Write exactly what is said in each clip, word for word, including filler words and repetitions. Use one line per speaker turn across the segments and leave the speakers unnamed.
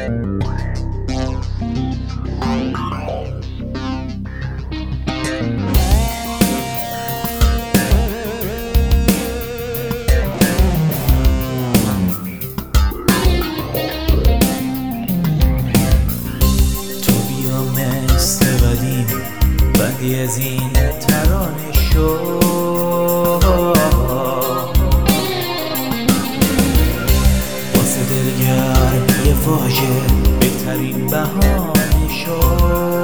بندی از این ترانه شو واسه دلگرمی واژه بهترین بهانه شو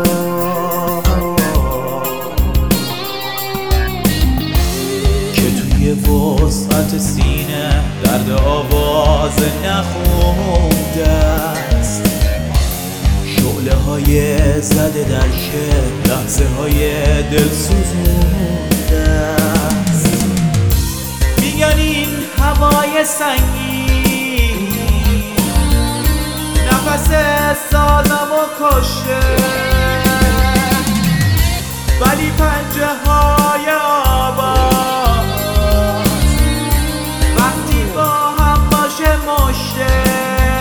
که توی وسعت سینه درد آواز نخونده است، شعله های زده در شعر لحظه های دل سوزونده است. میگن این هوای سنگین نفس سازمو کشه، ولی پنجه های آواز وقتی با هم باشه مشه.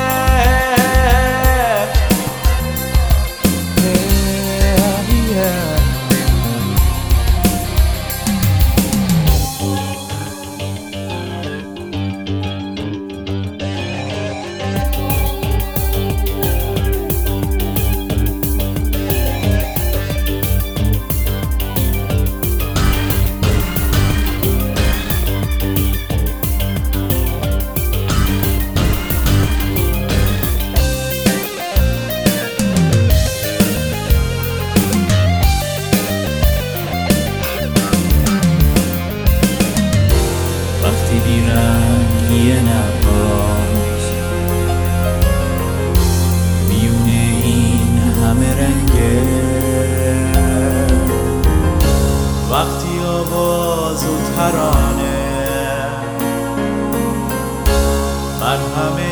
بیرنگی نباز میونه این همه رنگه، وقتی آواز و ترانه من همه